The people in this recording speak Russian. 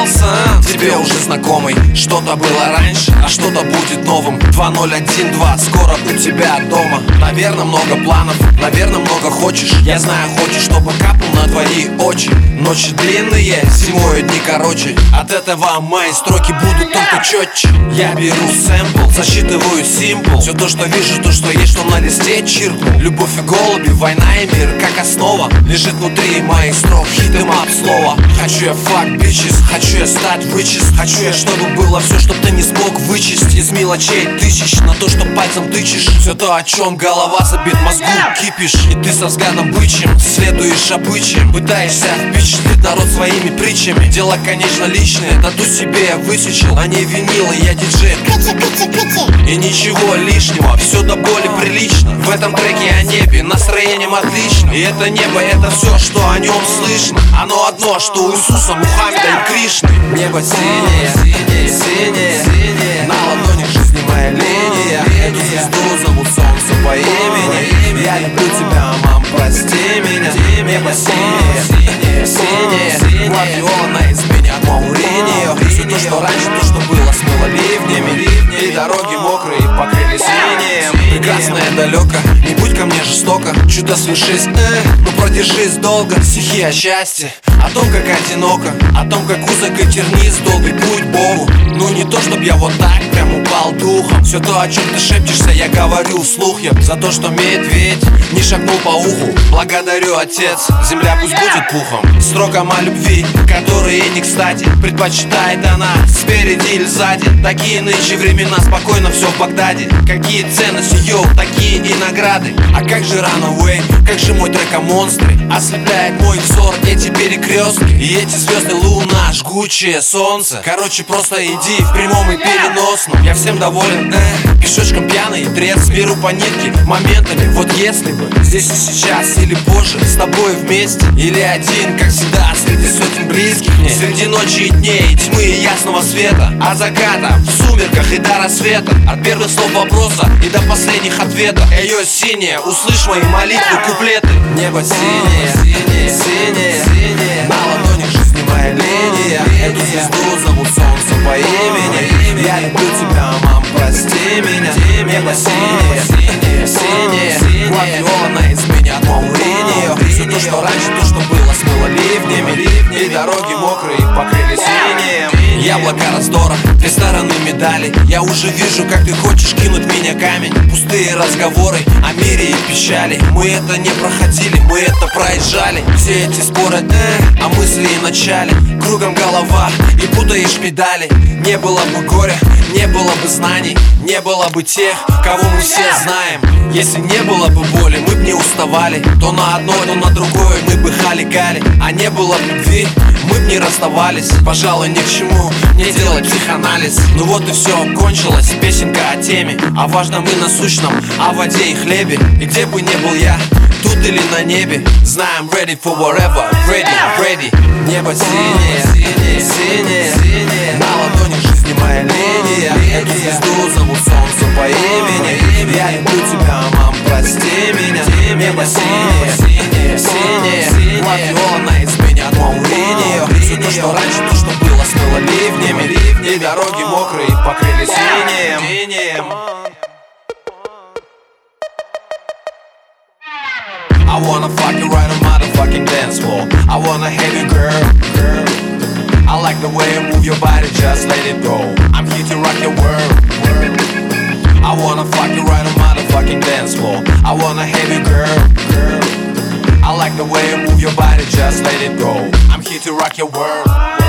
Нелсон. Тебе уже знакомый, что-то было раньше, а что-то будет новым. 2012, скоро у тебя дома. Наверное, много планов, наверное, много хочешь. Я знаю, хочешь, чтобы капнул на твои очи. Ночи длинные, зимой дни короче. От этого мои строки будут только четче. Я беру сэмпл, засчитываю симпл. Все то, что вижу, то, что есть, что на листе чиркну. Любовь и голуби, война и мир, как основа, лежит внутри моих строк, хит-эм-ап слово. Хочу я fuck bitches, хочу я стать riches. Хочу я, чтобы было все, чтоб ты не смог вычесть из мелочей тысяч на то, что пальцем тычешь. Все то, о чем голова забит, мозгу кипишь. И ты со взглядом бычьим следуешь обычаям. Пытаешься впечатлить народ своими притчами. Дело, конечно, личное, тату себе я высечил. Они винилы, я диджей. И ничего лишнего, все до боли прилично. В этом треке о небе, настроением отлично. И это небо, это все, что о нем слышно. Оно одно, что у Иисуса, Мухаммеда и Кришны. Небо синее, синее, синее, синее. На ладони жизни моя линия. Эту звезду зовут солнце по имени. Я люблю тебя, мам, прости меня. Небо синее, синее, синее. Гвардиола из меня Мауриньо. Все то, что раньше, то, что было, смыло ливнями. И дороги мокрые покрылись инеем. Прекрасное далеко, не будь ко мне жестоко. Чудо свершись, но продержись долго. Стихи о счастье, о том, как одиноко, о том, как узок и тернист долгий путь Богу. Ну не то, чтоб я вот так прям упал духом. Все то, о чем ты шепчешься, я говорю вслух. Я за то, что медведь не шагнул по уху. Благодарю, Отец, земля пусть будет пухом. Строкам о любви, которые не кстати. Предпочитает она спереди или сзади. Такие нынче времена, спокойно все в Багдаде. Какие ценности, йоу, такие и награды. А как же Runaway, как же мой трек о монстре. Ослепляет мой взор эти перекрестки. И эти звезды, луна, жгучее солнце. Короче, просто иди в прямом и переносном. Я всем доволен, пешочком пьяный и трез. Беру по нитке моментами, вот если бы здесь и сейчас или позже, с тобой вместе или один, как всегда, среди сотен близких мне. Среди ночи и дней, тьмы и ясного света. От заката, в сумерках и до рассвета. От первых слов вопроса и до последних ответов. Эйо, синее, услышь мои молитвы, куплеты. Небо синее, синее, синее, синее. На ладони жизни моя линия. Эту звезду зовут солнце по имени. Я люблю тебя, мам, прости меня. Небо синее, синее, синее. Гвардиола из меня Мауриньо. Все то, что раньше, то, что было, смыло ливнями. И дороги мокрые покрылись инеем. Яблоко раздора, две стороны медали. Я уже вижу, как ты хочешь кинуть меня камень. Пустые разговоры о мире и печали. Мы это не проходили, мы это проезжали. Все эти споры, о мысли и начале. Кругом голова и путаешь педали. Не было бы горя, не было бы знаний, не было бы тех, кого мы все знаем. Если не было бы боли, мы б не уставали. То на одно, то на другое мы бы хали-гали. А не было бы любви, мы б не расставались. Пожалуй, ни к чему не делать психоанализ. Ну вот и все, кончилась песенка о теме, о важном и насущном, о воде и хлебе. И где бы ни был я, тут или на небе, знаем, ready for whatever, ready, ready. Небо синее, синее, синее, синее. На ладони жизни моя линия. Эту звезду зовут солнце по имени. Я люблю тебя, мам, прости меня. Небо синее, синее, синее. Гвардиола из меня Мауриньо. Все то, что раньше, то, что было, смыло ливнями. И дороги мокрые покрылись инеем. I wanna fuck you right on motherfucking dance floor. I wanna have you, girl. I like the way you move your body, just let it go. I'm here to rock your world. I wanna fuck you right on motherfucking dance floor. I wanna have you, girl. I like the way you move your body, just let it go. I'm here to rock your world.